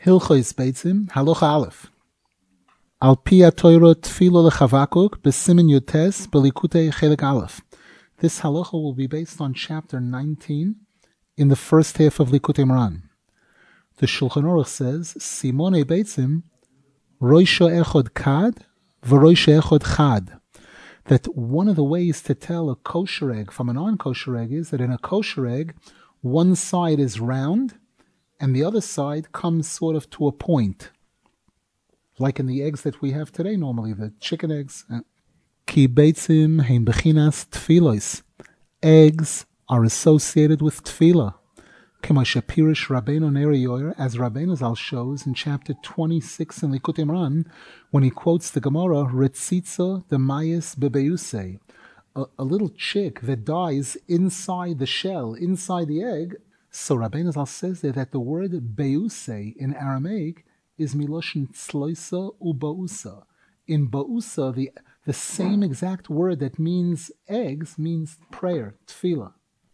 Hilchos Beitzim, Halacha Aleph. Al pi HaTorah Tefillah leChavakuk b'Simen Yutes b'Likutei Chelik Aleph. This halacha will be based on chapter 19 in the first half of Likutei Moharan. The Shulchan Aruch says, Simone Beitzim, Roisha Echod Kad, V'Roisha Echod Chad. That one of the ways to tell a kosher egg from a non-kosher egg is that in a kosher egg, one side is round and the other side comes sort of to a point. Like in the eggs that we have today normally, the chicken eggs. Ki beitzim heim bechinas tfilos. Eggs are associated with tefillah. K'moshe pirish Rabbeinu Ner Yoyer, as Rabbeinu Zal shows in chapter 26 in Likutei Moharan, when he quotes the Gemara, Retzitza demayis bebeusei, a little chick that dies inside the shell, inside the egg. So Rabbeinu Zal says there that the word beusei in Aramaic is miloshin tzloisa ubausa. In bausa, the same exact word that means eggs means prayer, tefillah.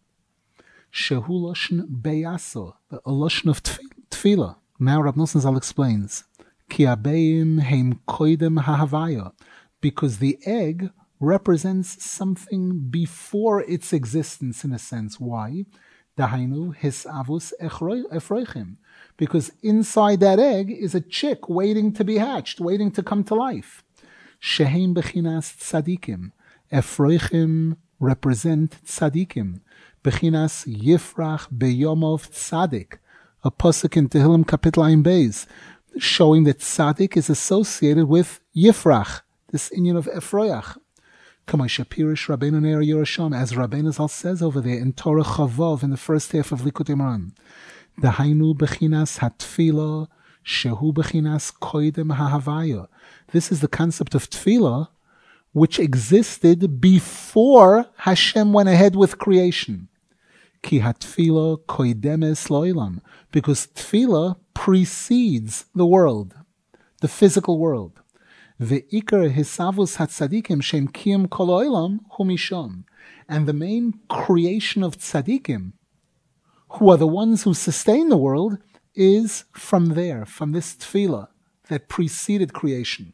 Shehu loshin beyaso, a loshin of tefillah. Now Rab Nosson Zal explains, Ki abeim heim koidem hahavaya, because the egg represents something before its existence in a sense. Why? Dahainu hisavus efroichim, because inside that egg is a chick waiting to be hatched, waiting to come to life. Sheheim bechinas tzadikim, efroichim represent tzadikim. Bechinas Yifrach Beyomov Tzadik, a pasuk in Tehillim Kapitel Ayin Beis, showing that Tzadik is associated with Yifrach, this union of Efroyach. K'moshe pirish Rabbeinu Ner Yoyer, as Rabbeinu Zal says over there in Torah Chavov in the first half of Likutei Moharan. Dahainu bechinas hatfila shehu bechinas koidem hahavaya. This is the concept of tefillah, which existed before Hashem went ahead with creation. Ki hatfila koidemes lo'ilam, because tefillah precedes the world, the physical world. Ve'ikar hisavus hatzadikim shem kiyum kol ha'olam hu misham, and the main creation of tzadikim, who are the ones who sustain the world, is from there, from this tefillah that preceded creation.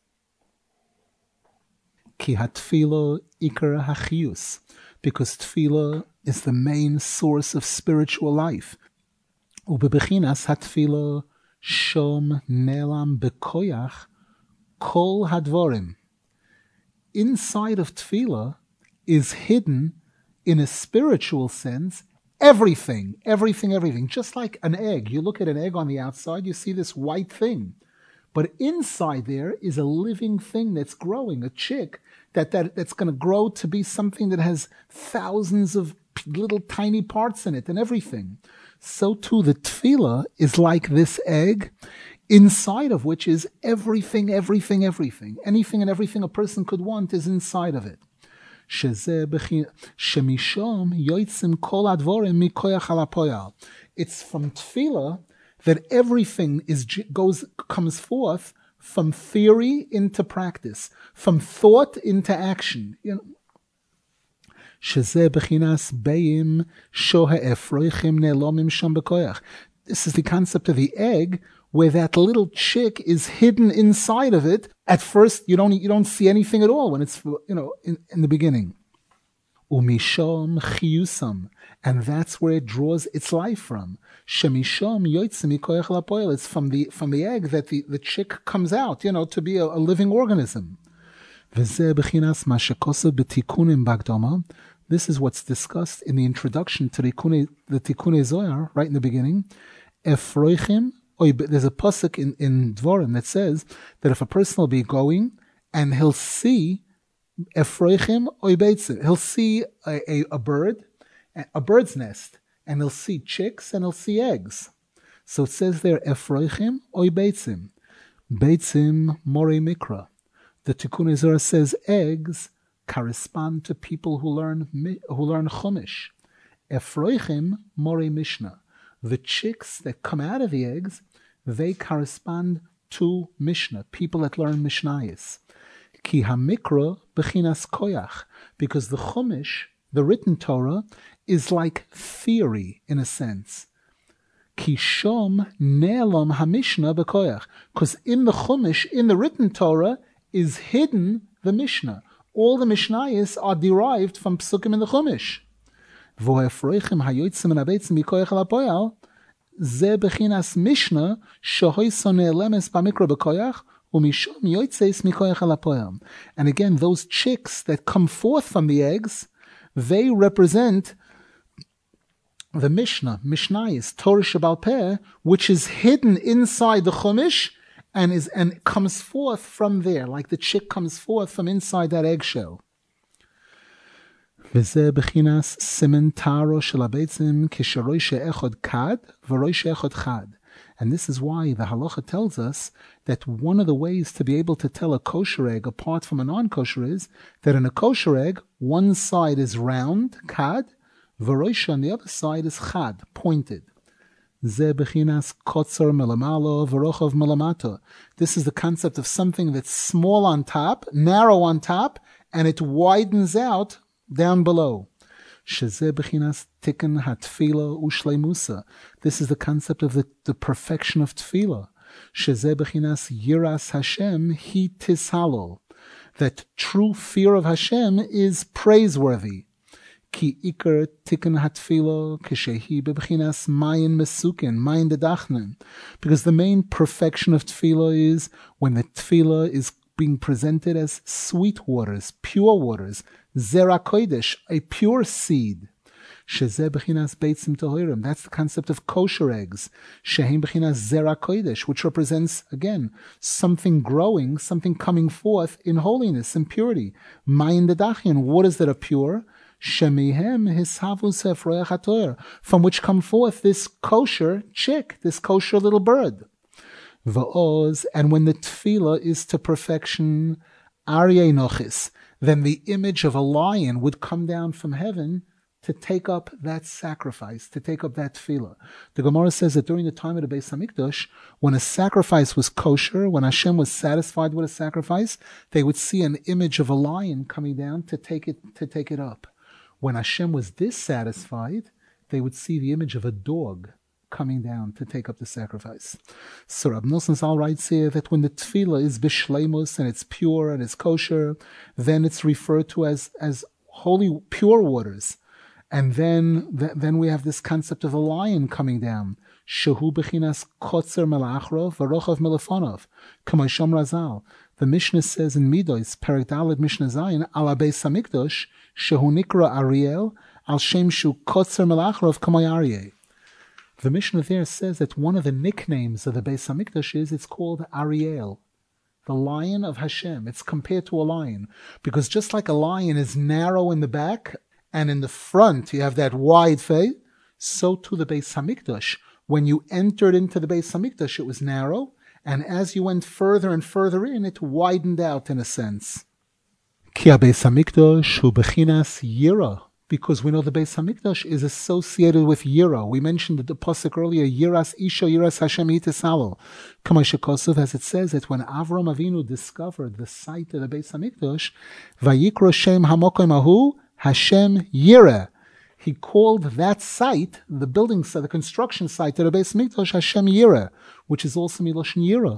Ki hatfila ikar hachiyus, because tefillah is the main source of spiritual life. Ubebechinas hatfila shom nelam bekoyach kol hadvorim. Inside of tefillah is hidden, in a spiritual sense, everything. Just like an egg. You look at an egg on the outside, you see this white thing. But inside there is a living thing that's growing, a chick that's going to grow to be something that has thousands of little tiny parts in it and everything. So too the tefillah is like this egg, inside of which is everything. Anything and everything a person could want is inside of it. It's from tefillah that everything comes forth from theory into practice, from thought into action. This is the concept of the egg, where that little chick is hidden inside of it. At first, you don't see anything at all when it's in the beginning. Umisham chiyusam, and that's where it draws its life from. Shemisham yotzim mikoyach lapoel. It's from the egg that the chick comes out, to be a living organism. V'zeh bechinas ma shekosav b'tikunim bagdama. This is what's discussed in the introduction to the Tikunei Zohar, right in the beginning. Efroichim. There's a pasuk in Dvorim that says that if a person will be going and he'll see Efroichim oy beitzim, he'll see a bird's nest, and he'll see chicks and he'll see eggs. So it says there Efroichim oy beitzim, beitzim morei mikra. The Tikunei Zohar says eggs correspond to people who learn Chumash. Efroichim morei mishnah. The chicks that come out of the eggs, they correspond to Mishnah, people that learn Mishnayos. Ki hamikra bechinas koyach, because the Chumash, the written Torah, is like theory in a sense. Kishom ne'elam HaMishnah b'koyach. Because in the Chumash, in the written Torah, is hidden the Mishnah. All the Mishnayos are derived from Psukim in the Chumash. V'ho'efroichim hayotzim and abeitzim b'koyach al hapoyal, ze bechinas Mishnah shehoiso ne'elemes b'mikra b'koyach, u'mishom yoitzeis mikoyach al hapoyal. And again, those chicks that come forth from the eggs, they represent the Mishnah, Mishnayos, Torah Shebal Peh, which is hidden inside the Chumash and comes forth from there, like the chick comes forth from inside that eggshell. וזה בחינת סימן טהרו של הביצים כשרוישה אחד כד ורוישה אחד חד. And this is why the halacha tells us that one of the ways to be able to tell a kosher egg apart from a non-kosher is that in a kosher egg, one side is round, kad, v'roisha on the other side is chad, pointed. Ze bechinas kotzer melamalo v'rochav melamato. This is the concept of something that's small on top, narrow on top, and it widens out down below. Sheze bechinas tikkun hatfila ushleimusa. This is the concept of the perfection of tefillah. Sheze bechinas yiras Hashem hi tishalol. That true fear of Hashem is praiseworthy. Ki ikar tikkun hatfila kishehi bechinas mayin mesukin, mayin dedachnen. Because the main perfection of tefillah is when the tefillah is being presented as sweet waters, pure waters, zera kodesh, a pure seed. Shezeh bechinas beitzim tohirim. That's the concept of kosher eggs. Shehem bechinas zera kodesh, which represents, again, something growing, something coming forth in holiness and purity. Mayin dedachyan, waters that are pure. Shemihem hishavus efroyach hatoyer, from which come forth this kosher chick, this kosher little bird. Va'oz, and when the tefillah is to perfection, aryeh nochis, then the image of a lion would come down from heaven to take up that sacrifice, to take up that tefillah. The Gemara says that during the time of the Beis Hamikdash, when a sacrifice was kosher, when Hashem was satisfied with a sacrifice, they would see an image of a lion coming down to take it up. When Hashem was dissatisfied, they would see the image of a dog coming down to take up the sacrifice. So Rab Nosson Zal writes here that when the tefillah is bishleimus and it's pure and it's kosher, then it's referred to as holy, pure waters. And then we have this concept of a lion coming down. Shehu bechinas kotzer melachro v'rochav melefonov. K'may Shom Razal. The Mishnah says in Midos, Perek Dalet Mishnah Zayin, ala Beis Hamikdash, shehu nikra Ariel, al shem shu kotzer melachro k'may Aryeh. The Mishnah there says that one of the nicknames of the Beis Hamikdash is it's called Ariel, the lion of Hashem. It's compared to a lion because just like a lion is narrow in the back and in the front you have that wide face, so too the Beis Hamikdash. When you entered into the Beis Hamikdash, it was narrow, and as you went further and further in, it widened out in a sense. Ki Beis Hamikdash hu bechinas yira. Because we know the Beis Hamikdash is associated with Yira. We mentioned the pasuk earlier, Yiras Isha, Yiras Hashem Yitisalo. Kamay Shekosov, as it says that when Avram Avinu discovered the site of the Beis Hamikdash, Vayikro Shem Hamokim Ahu, Hashem Yira. He called that site, the building site, the construction site of the Beis Hamikdash, Hashem Yira, which is also Miloshin Yira.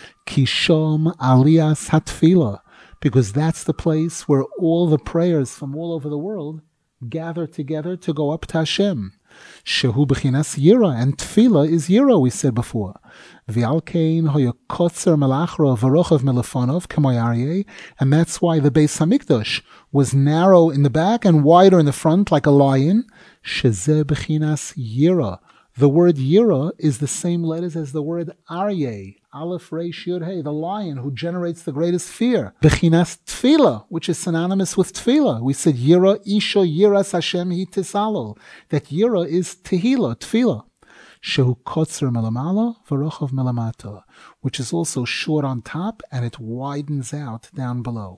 Kishom Aliyas Hatfila. Because that's the place where all the prayers from all over the world gather together to go up to Hashem. Shehu b'chinas yira, and tefillah is yira, we said before. V'alkein hoya kotzer melachro v'rochav melefonov k'moy aryeh, and that's why the Beis Hamikdash was narrow in the back and wider in the front like a lion. Shezeh b'chinas yira. The word yira is the same letters as the word aryeh, Aleph Reish Yud Hey, the lion who generates the greatest fear. Bechinas tefillah, which is synonymous with tefillah. We said yira isha yiras Hashem hi tisalol. That yira is tehillah, tefillah. Shehu kotzer melamala v'rochav melamata, which is also short on top and it widens out down below.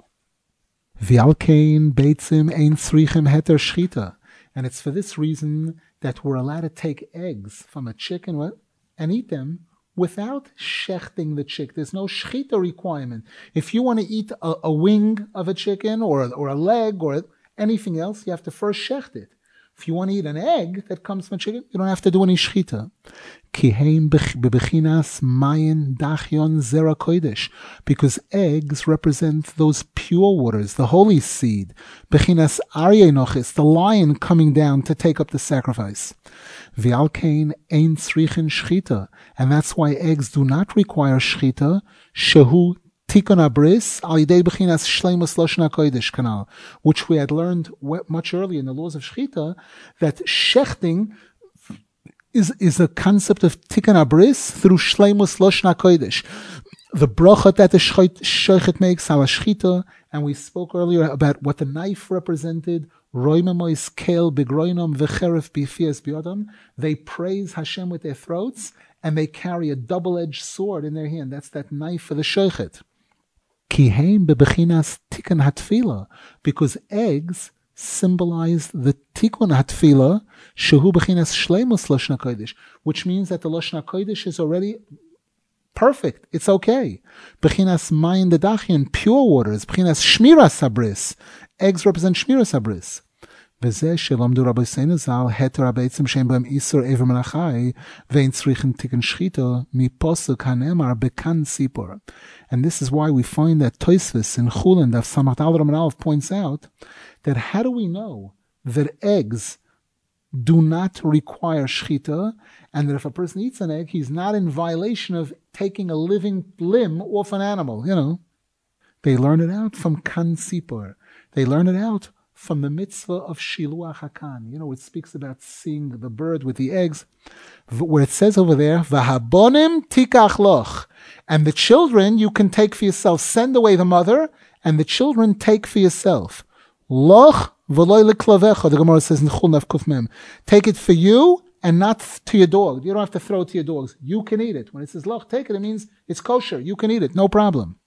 V'alkein beitzim ein tzrichem heter shchita. And it's for this reason that we're allowed to take eggs from a chicken and eat them without shechting the chick. There's no shechita requirement. If you want to eat a wing of a chicken or a leg or anything else, you have to first shecht it. If you want to eat an egg that comes from chicken, you don't have to do any shchita. Because eggs represent those pure waters, the holy seed. Bechinas Aryeh Nochis, the lion coming down to take up the sacrifice. V'alkein ein tzrichin shchita, and that's why eggs do not require shchita. Shehu Tikon Abris al yidei bechinas shleimus lashon hakodesh kanal, which we had learned much earlier in the laws of shchita, that shechting is a concept of Tikon Abris through shleimus lashon hakodesh. The bracha that the shochet makes ala shchita, and we spoke earlier about what the knife represented. Roimamois kel begroinom v'cheref bifias biodam. They praise Hashem with their throats, and they carry a double-edged sword in their hand. That's that knife for the shochet. Kiheim bebechinas tikkun hatfila, because eggs symbolize the tikkun hatfila, shehu bechinas shleimus lashon hakodesh, which means that the lashon hakodesh is already perfect. It's okay. Bechinas mayim dedachian, pure waters. Bechinas shmiras habris. Eggs represent shmiras habris. וזה שלמדו רבותינו ז"ל התר בעצם שאין בהם איסור עבר מלאכי ואין צריכים תיקון שחיטה מפסוק הנאמר בכאן סיפור. And this is why we find that Tosfos in Chulin Daf Samach Daled Amud Aleph points out that how do we know that eggs do not require shchita, and that if a person eats an egg, he's not in violation of taking a living limb off an animal, They learn it out from Kan Sipor. They learn it out from the mitzvah of Shiluach HaKan. It speaks about seeing the bird with the eggs, where it says over there, V'habonim tikach loch. And the children you can take for yourself. Send away the mother, and the children take for yourself. Loch v'loy leklavecha, the Gemara says in Chul Naf Kuf Mem. Take it for you and not to your dog. You don't have to throw it to your dogs. You can eat it. When it says loch, take it, it means it's kosher. You can eat it, no problem.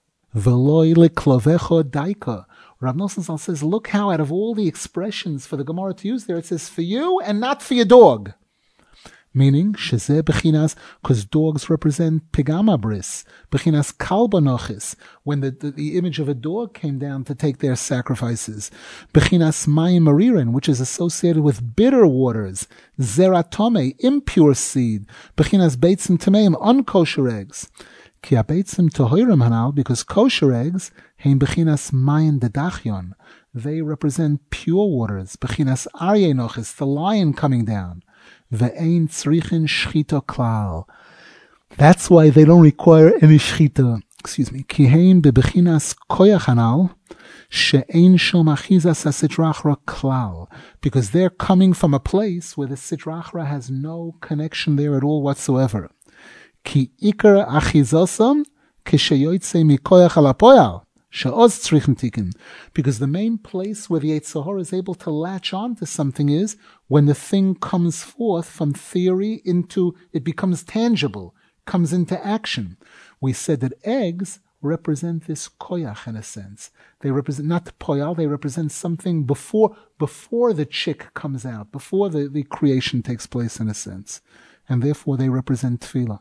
V'loy leklavecha daika. Rav Nosson Zal says, look how out of all the expressions for the Gemara to use there, it says for you and not for your dog. Meaning, shezeh bechinas, because dogs represent pigama bris, bechinas kalbanochis, when the image of a dog came down to take their sacrifices. Bechinas mayim maririn, which is associated with bitter waters. Zeratome, impure seed. Bechinas beitzim tameim, unkosher eggs. Ki abeitzim tohirim hanal, because kosher eggs, hein bechinas mayin dedachyon, they represent pure waters. Bechinas aryeh nochis, the lion coming down. Ve'ein tzrichin shchita klal. That's why they don't require any shchita. Ki hein bebechinas koyach hanal, she'ein shom achizas ha-sitrachra klal, because they're coming from a place where the sitrachra has no connection there at all whatsoever. Ki ikar achizosam kisheyoytze mikoyach alapoyal she'oz tzrichen tikkun, because the main place where the Yetzer Hara is able to latch on to something is when the thing comes forth from theory into, it becomes tangible, comes into action. We said that eggs represent this koyach in a sense. They represent not poyal, they represent something before the chick comes out, before the creation takes place in a sense. And therefore they represent tefillah.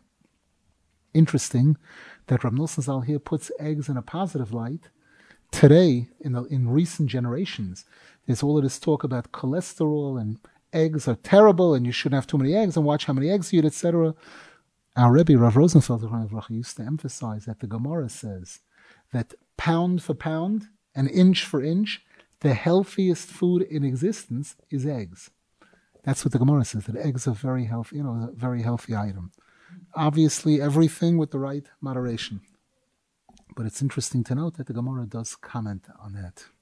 Interesting that Rav Nosson Zal here puts eggs in a positive light. Today, in recent generations, there's all of this talk about cholesterol and eggs are terrible and you shouldn't have too many eggs and watch how many eggs you eat, etc. Our Rebbe, Rav Rosenfeld, used to emphasize that the Gemara says that pound for pound and inch for inch, the healthiest food in existence is eggs. That's what the Gemara says, that eggs are very healthy, a very healthy item. Obviously, everything with the right moderation. But it's interesting to note that the Gemara does comment on that.